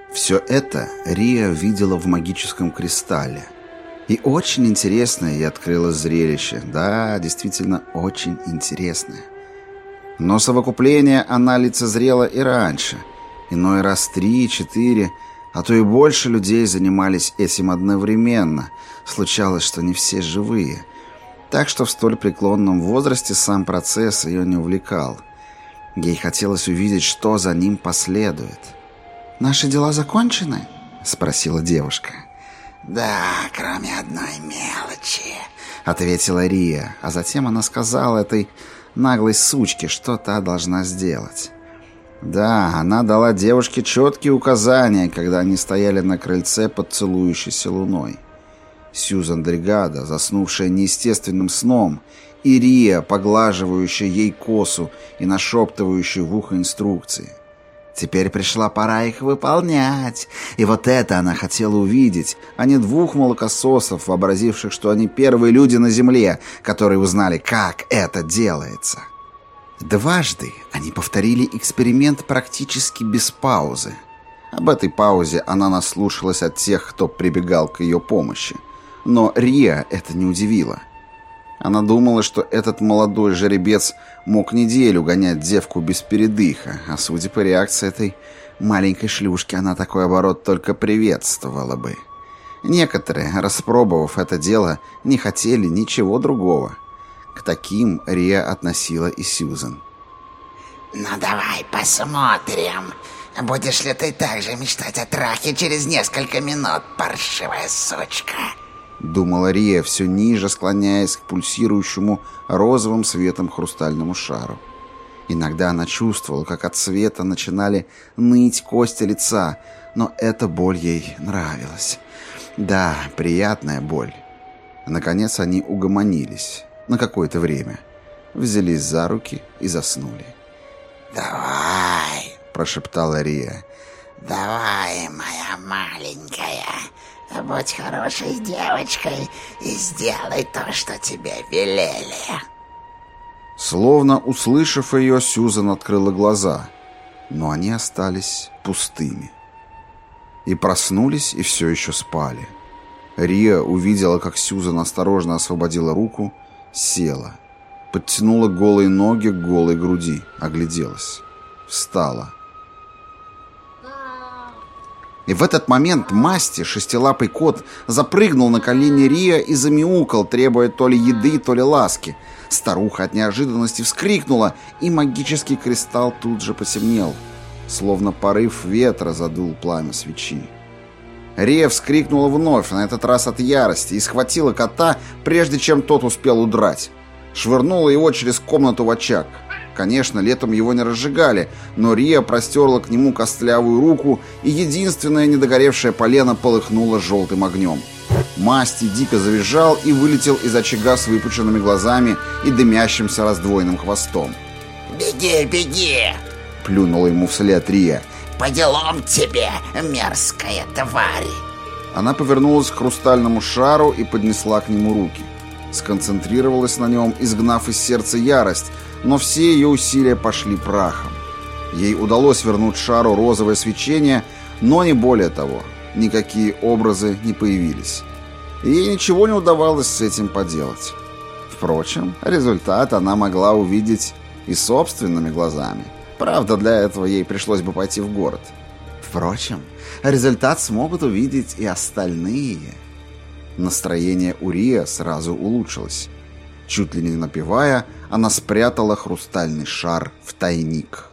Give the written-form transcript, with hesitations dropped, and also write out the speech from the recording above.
Все это Рия видела в магическом кристалле. И очень интересное ей открылось зрелище. Да, действительно, очень интересное. Но совокупление она лицезрела и раньше. Иной раз 3, 4, а то и больше людей занимались этим одновременно. Случалось, что не все живые. Так что в столь преклонном возрасте сам процесс ее не увлекал. Ей хотелось увидеть, что за ним последует. «Наши дела закончены?» — спросила девушка. «Да, кроме одной мелочи», — ответила Рия, а затем она сказала этой наглой сучке, что та должна сделать. Да, она дала девушке четкие указания, когда они стояли на крыльце под целующейся луной. Сьюзан Дригада, заснувшая неестественным сном, и Рия, поглаживающая ей косу и нашептывающая в ухо инструкции. Теперь пришла пора их выполнять. И вот это она хотела увидеть, а не двух молокососов, вообразивших, что они первые люди на земле, которые узнали, как это делается. Дважды они повторили эксперимент практически без паузы. Об этой паузе она наслушалась от тех, кто прибегал к ее помощи. Но Рия это не удивило. Она думала, что этот молодой жеребец мог неделю гонять девку без передыха, а судя по реакции этой маленькой шлюшки, она такой оборот только приветствовала бы. Некоторые, распробовав это дело, не хотели ничего другого. К таким Рия относила и Сьюзан. «Ну давай посмотрим, будешь ли ты также мечтать о трахе через несколько минут, паршивая сучка?» Думала Рия, все ниже склоняясь к пульсирующему розовым светом хрустальному шару. Иногда она чувствовала, как от света начинали ныть кости лица, но эта боль ей нравилась. Да, приятная боль. Наконец они угомонились на какое-то время, взялись за руки и заснули. «Давай», — прошептала Рия. «Давай, моя маленькая, будь хорошей девочкой и сделай то, что тебе велели». Словно услышав ее, Сьюзан открыла глаза, но они остались пустыми. И проснулись, и все еще спали. Рия увидела, как Сьюзан осторожно освободила руку, села, подтянула голые ноги к голой груди, огляделась, встала. И в этот момент Масти, шестилапый кот, запрыгнул на колени Рия и замяукал, требуя то ли еды, то ли ласки. Старуха от неожиданности вскрикнула, и магический кристалл тут же потемнел, словно порыв ветра задул пламя свечи. Рия вскрикнула вновь, на этот раз от ярости, и схватила кота, прежде чем тот успел удрать. Швырнула его через комнату в очаг. Конечно, летом его не разжигали, но Рия простерла к нему костлявую руку, и единственное недогоревшее полено полыхнуло желтым огнем. Масти дико завизжал и вылетел из очага с выпученными глазами и дымящимся раздвоенным хвостом. «Беги, беги!» — плюнула ему вслед Рия. «По делам тебе, мерзкая тварь!» Она повернулась к хрустальному шару и поднесла к нему руки. Сконцентрировалась на нем, изгнав из сердца ярость, но все ее усилия пошли прахом. Ей удалось вернуть шару розовое свечение, но не более того. Никакие образы не появились. И ей ничего не удавалось с этим поделать. Впрочем, результат она могла увидеть и собственными глазами. Правда, для этого ей пришлось бы пойти в город. Впрочем, результат смогут увидеть и остальные. Настроение у Рия сразу улучшилось. Чуть ли не напевая, она спрятала хрустальный шар в тайник.